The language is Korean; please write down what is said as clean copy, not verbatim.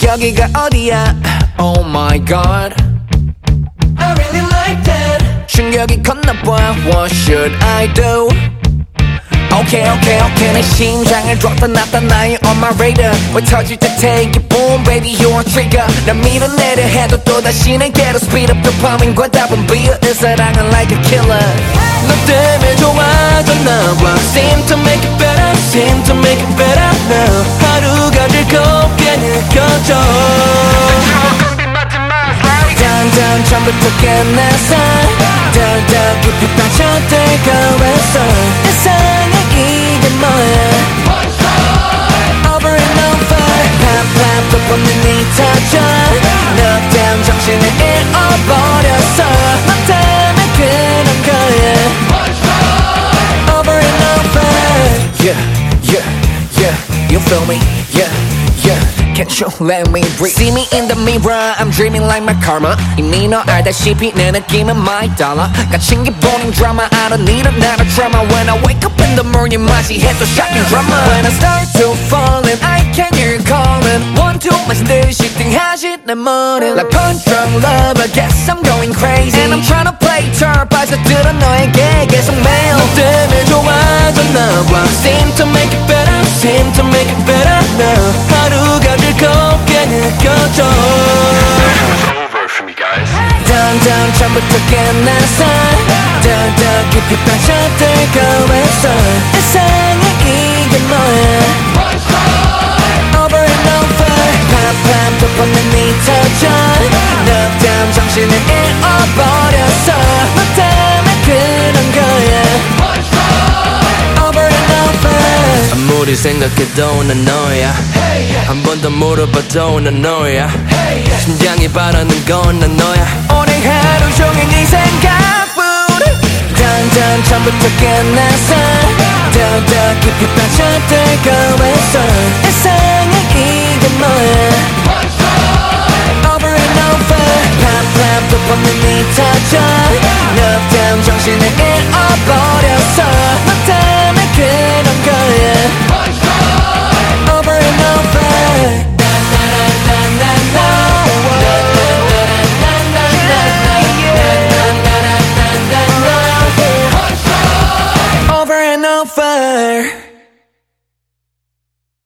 여기가 어디야 Oh my god I really like that 충격이 컸나봐 What should I do Okay 내 심장을 줬다 놨다 나의 on my radar 왜 터질 때 take it boom baby you on trigger 난 밀어내려 해도 또다시 내게로 speed up 도파민과 답은 비어 이 사랑은 like a killer 너 때문에 좋아졌나봐 Seem to make it better Seem to make it better now 하루가 즐겁게 느껴져 Down down 처음부터 끝났어 Down down 깊이 빠져들고 있어 세상에 이게 뭐야 Over and over Pop pop 또 뻗는 네 touch Knockdown 정신을 잃어버렸어 너 때문에 그런 거야 Over and over Yeah You feel me? Yeah Can't you let me breathe See me in the mirror I'm dreaming like my karma 이미 너 알다시피 내 느낌은 my dollar 갇힌 게 boring drama I don't need another drama When I wake up in the morning 맞이해도 shocking drama When I start to fall and I can hear you calling One, two 마신 듯이 띵하지 내 머리 Like punch drunk love I guess I'm going crazy And I'm trying to play tough 빠져들어 너에게 계속 매일 너 때문에 좋아졌나봐 Seem to make it better Seem to make it better now 하루가 즐겁게 느껴져 Down down 처음부터 끝났어 Down down 깊이 빠져들고 있어 세상에 이게 뭐야 Over and over Pop pop 또 뻗는 네 touch Knockdown 정신을 잃어버렸어 너 때문에 그런 거야 Over and over 아무리 생각해도 난 너야 한 번 더 물어봐도 난 너야 심장이 바라는 건 난 너야 오늘 하루 종일 네 생각뿐 Down down 처음부터 끝났어 Down down 깊이 빠져들고 있어 세상에 이게 뭐야 Over and over Pop pop 또 뻗는 네 touch Knockdown 정신을 잃어버려